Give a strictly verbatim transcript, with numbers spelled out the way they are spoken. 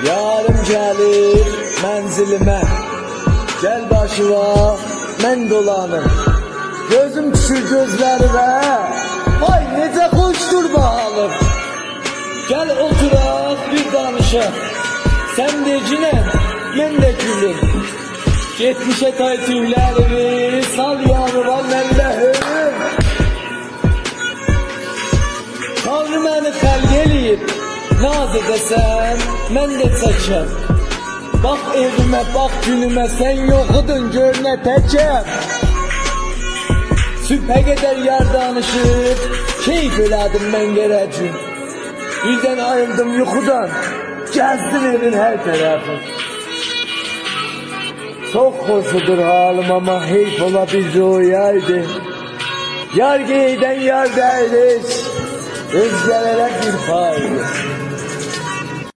Yarım gəlir mənzilimə, gəl başıma mən dolanım. Gözüm düşür gözlərimə, vay necə xoşdur bahalım. Gəl oturaq bir danışaq, sən decinən, mən də gülüm. Getmişə tay tüylərimi, sal yanıma məlləhim. Tanrı məni xəlq eləyib, naz edəsən, mən də çəkəm. Bax evimə, bax günümə, sən yoxudun, gör nə təkəm. Sübhə qədər yar danışıb, keyf elədim mən gərəcüm. Birdən ayıldım yuxudan, gəzdim evin hər tərəfi. Çox xoşudur halım, amma heyf ola bildi o yaydı. Yar geydən yar dəyiliz, özgələrə bir faydı.